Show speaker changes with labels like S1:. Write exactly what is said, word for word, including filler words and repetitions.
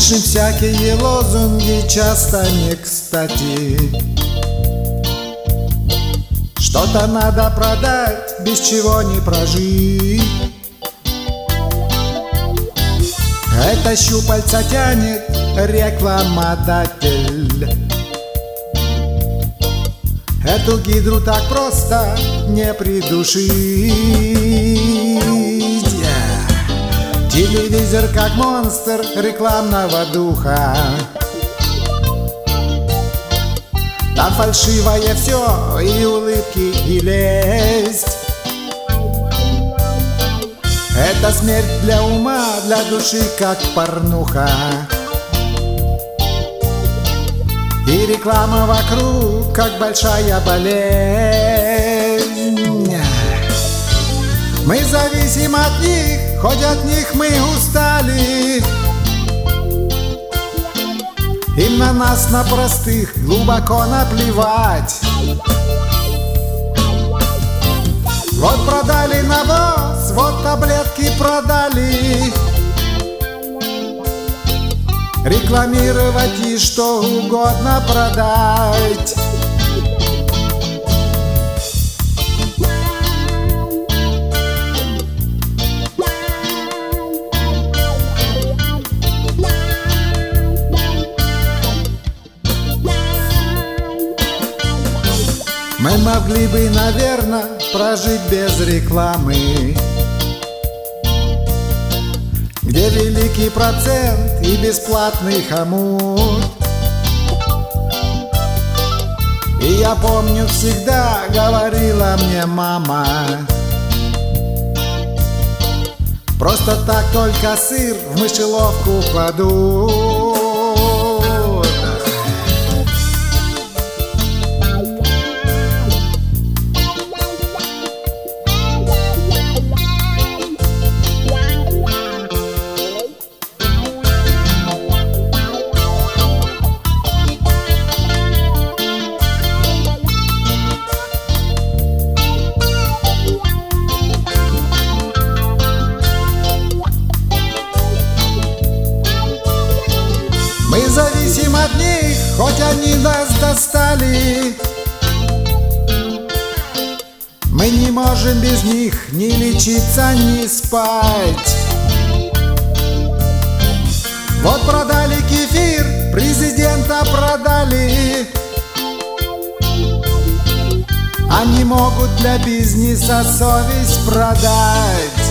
S1: Слышим всякие лозунги, часто не кстати. Что-то надо продать, без чего не прожить. Это щупальца тянет рекламодатель. Эту гидру так просто не придушить. Телевизор как монстр рекламного духа. Там фальшивое все, и улыбки, и лесть. Это смерть для ума, для души, как порнуха. И реклама вокруг, как большая болезнь. Мы зависим от них, хоть от них мы устали. Им на нас, на простых, глубоко наплевать. Вот продали навоз, вот таблетки продали. Рекламировать и что угодно продать. Мы могли бы, наверное, прожить без рекламы, где великий процент и бесплатный хомут. И я помню, всегда говорила мне мама: просто так только сыр в мышеловку кладут. Мы зависим от них, хоть они нас достали. Мы не можем без них ни лечиться, ни спать. Вот продали кефир, президента продали. Они могут для бизнеса совесть продать.